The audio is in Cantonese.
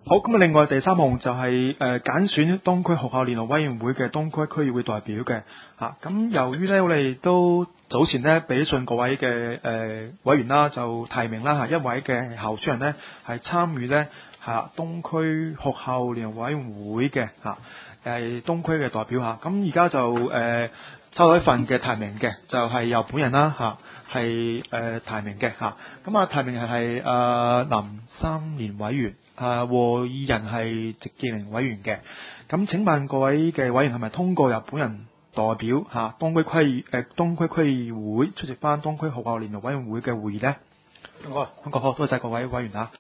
好，咁啊，另外第三項就係揀選東區學校聯絡委員會嘅東區區議會代表嘅嚇。咁由於咧，我哋都早前咧俾信各位嘅委員啦，就提名啦一位嘅候選人咧係參與咧東區學校聯絡委員會嘅係東區嘅代表嚇。咁而家就收到一份嘅提名嘅，就係由本人啦係提名嘅嚇。咁啊提名係林三年委員。和議人係席建寧委員嘅，咁請問各位嘅委員係咪通過由本人代表東區區議會出席翻東區學校聯絡委員會嘅會議呢？通過，好，多謝各位委員